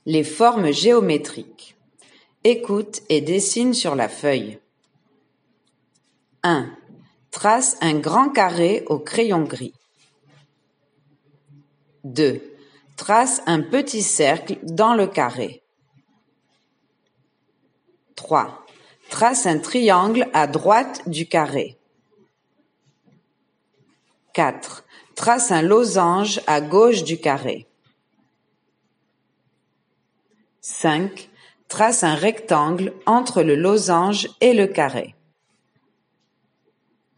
Les formes géométriques. Écoute et dessine sur la feuille. 1. Trace un grand carré au crayon gris. 2. Trace un petit cercle dans le carré. 3. Trace un triangle à droite du carré. 4. Trace un losange à gauche du carré. 5. Trace un rectangle entre le losange et le carré.